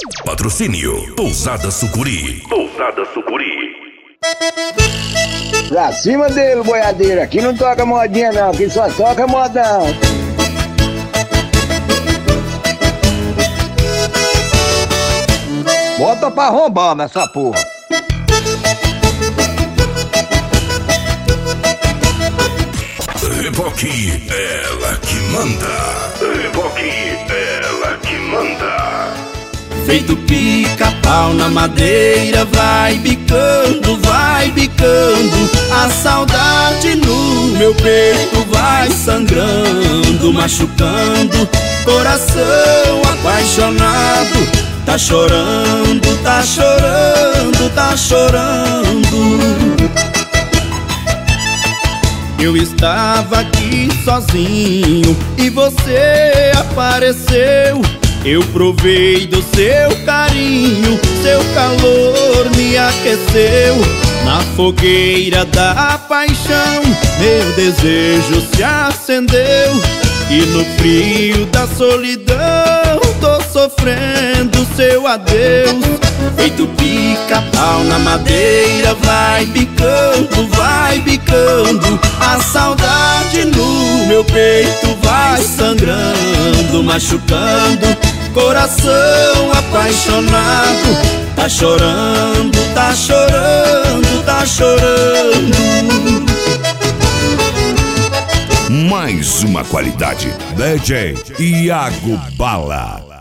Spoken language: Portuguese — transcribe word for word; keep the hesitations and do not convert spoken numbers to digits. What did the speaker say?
Patrocínio Pousada Sucuri. Pousada Sucuri. Pra cima dele, boiadeiro. Aqui não toca modinha não, aqui só toca modão. Bota pra roubar nessa porra. Reboque, ela que manda. Reboque, ela que manda. Feito pica-pau na madeira, vai bicando, vai bicando. A saudade no meu peito vai sangrando, machucando. Coração apaixonado, tá chorando, tá chorando, tá chorando. Eu estava aqui sozinho e você apareceu. Eu provei do seu carinho, seu calor me aqueceu. Na fogueira da paixão, meu desejo se acendeu. E no frio da solidão, tô sofrendo seu adeus. Feito pica-pau na madeira, vai bicando, vai bicando. A saudade no meu peito vai sangrando, machucando. Coração apaixonado, tá chorando, tá chorando, tá chorando. Mais uma qualidade. D J Iago Bala.